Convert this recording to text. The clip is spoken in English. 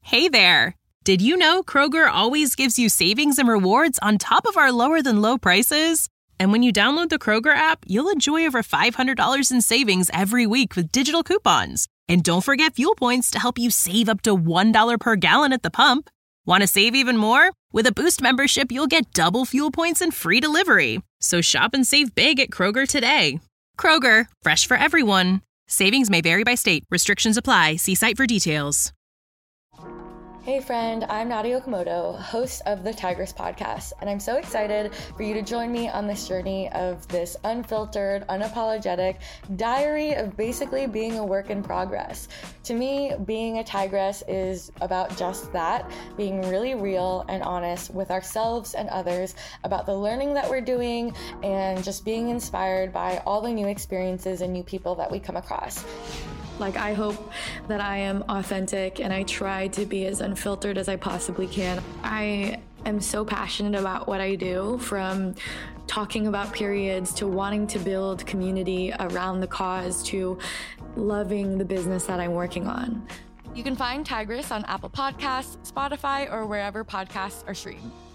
Hey there! Did you know Kroger always gives you savings and rewards on top of our lower-than-low prices? And when you download the Kroger app, you'll enjoy over $500 in savings every week with digital coupons. And don't forget fuel points to help you save up to $1 per gallon at the pump. Want to save even more? With a Boost membership, you'll get double fuel points and free delivery. So shop and save big at Kroger today. Kroger, fresh for everyone. Savings may vary by state. Restrictions apply. See site for details. Hey friend, I'm Nadia Okamoto, host of the Tigress podcast, and I'm so excited for you to join me on this journey of this unfiltered, unapologetic diary of basically being a work in progress. To me, being a tigress is about just that, being really real and honest with ourselves and others about the learning that we're doing and just being inspired by all the new experiences and new people that we come across. I hope that I am authentic and I try to be as unfiltered as I possibly can. I am so passionate about what I do, from talking about periods to wanting to build community around the cause to loving the business that I'm working on. You can find Tigress on Apple Podcasts, Spotify, or wherever podcasts are streamed.